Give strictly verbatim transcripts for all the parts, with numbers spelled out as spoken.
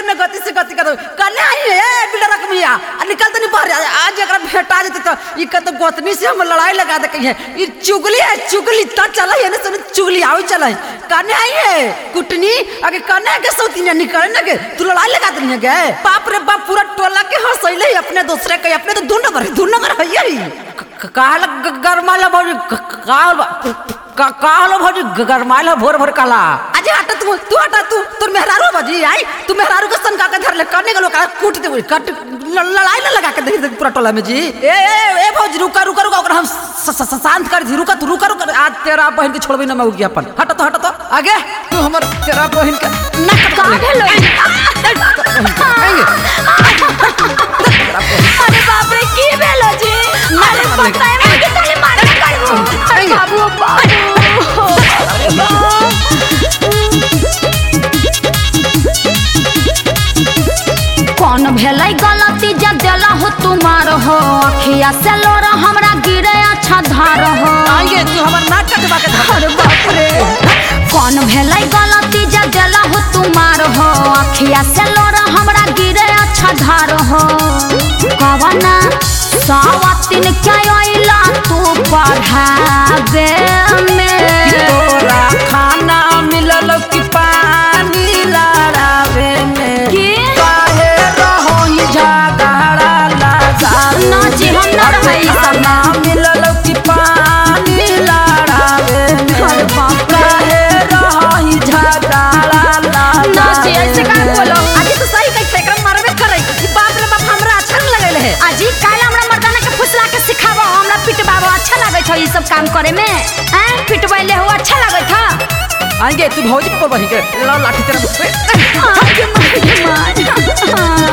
में गति से गति कर करने आई है बिल्डर रकमिया निकल तो नहीं पा रहा आज अगर भेटा जेते तो ई का तो गोतनी से हम लड़ाई लगा दे कहीं ये चुगली है चुगली त चला है ना सुन चुगली आओ चला करने आई है कुटनी अगे करने के सौतीना निकलने के तू लड़ाई लगा देनी है गे बाप रे बाप पूरा टोला के हंसैले अपने दूसरे के अपने तो दो नंबर दो नंबर है यही काल गरमाला भौजी काल का कालो भौजी गरमाला भोर भोर काला अजय हटा तू तू हटा तू तोर मेहरारू भौजी आई तू मेहरारू के सन का के धर ले करने के लोग कूट दे कट लड़ाई न लगा के दे दे पूरा टोला में जी ए ए ए भौजी रुका रुका रुका ओकरा हम शांत कर दी रुका तू रुका रुका आज तेरा बहन के छोड़बे न मैं उगी अपन हटा तो हटा तो आगे तू हमर तेरा बहन के नक काट लो अरे बाप रे की भेलो जी अरे पता है मैं के ताले मारे करबो अरे बाबू बाबू अरे बाप कौन भेलै गलती जे देला हो तुम्हार हो अखिया से लोरा हमरा गिरे अच्छा धार हो आगे तू हमर नाक कटवा के धर अरे बाप रे कौन भेलै गलती जे देला हो तुम्हार हो अखिया से लोरा हमरा गिरे अच्छा धार हो कवना सावतिन क्या आइला तू पढ़ावे में तोरा खाना मिलल कि पानी लड़ावे में की काहे रहो ही झगड़ा लगावे ना जी हम ना रही खाना मिलल कि पानी लड़ावे में अरे बाप रे काहे रहो ही झगड़ा लगावे ना जी ऐसे का बोलो आज तो सही कह से एकरा मारबे करे ई बाप रे बाप हमरा अच्छा न लगले है अजी काल हमरा मर्दाना के फुसला के सिखाबो हमरा पिटबाबो अच्छा लागे छ ई सब काम करे में हैं पिटबैले हो अच्छा लागे था आगे तू भौजी पर बही के ला लाठी तेरा आगे मार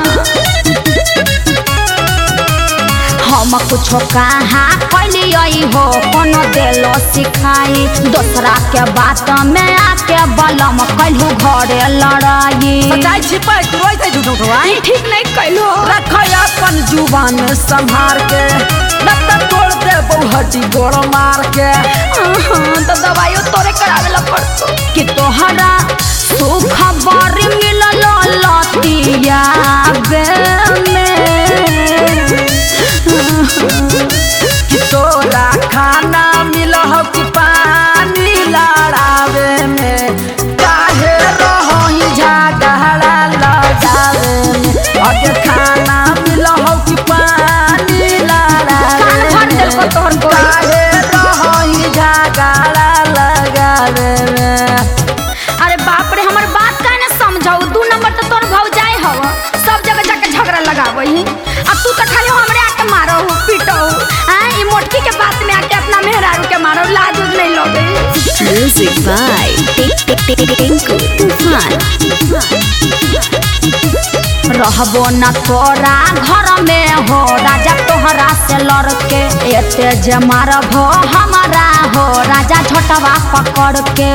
हम कुछो कहा कैली आई हो कोनो देलो सिखाई दूसरा के बात में आके बलम कैलू घरे लड़ाई सच्चाई छिपा तू रोई थे झूठ उठवाई ठीक नहीं कैलो रख अपन जुबान संभार के नत तोड़ दे बहुहटी गोड़ मार के तो दवाइयो तोरे करावेला पड़तो कि तोहरा सुख बड़ी मिलल लतिया बे में कि तोरा खाना मिलह कि पानी लड़ावे में काहे रहो ही झगड़ा लगावे में अगे खाना मिलह कि पानी लड़ावे कान भर देल को तोहर कोई काहे रहो ही झगड़ा लगावे में अरे बाप रे हमर बात काहे न समझाऊ दू नंबर तो तोर भौ जाए हव सब जगह जाके झगड़ा लगावही अब तू तो खाली हमरे आके मारो पीटो हां ई मोटकी के बात में आके अपना मेहरारू के मारो लाज नहीं लगे Music by Tinku Tufan. रहबो न तोरा घर में हो राजा तोहरा से लड़के एते जे मारबो हमारा हो राजा झटवा पकड़ के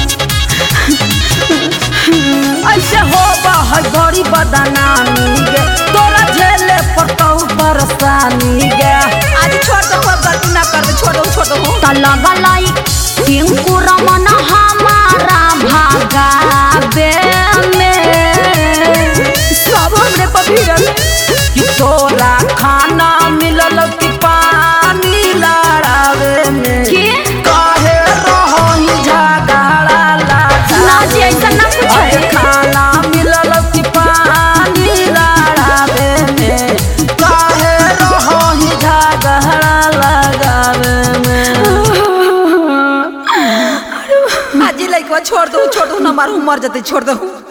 ऐसे हो बह गरी बदनामी गे तोरा झेले पड़तौ परेशानी गे आज छोड़ दो गलती ना कर छोड़ दो छोड़ दो त लगलाई टिंकू रमन हमारा भागावे में सब हमरे पभिरल कि तोरा खाना मिलल कि पानी लड़ावे में की काहे रहो ही झगड़ा लगावे ना जी ऐसा ना कुछ अरे है खाना मिलल कि पानी लड़ावे में काहे रहो ही झगड़ा लगावे में आज लइकवा छोड़ दो छोड़ दो ना मारू मर जते छोड़ दो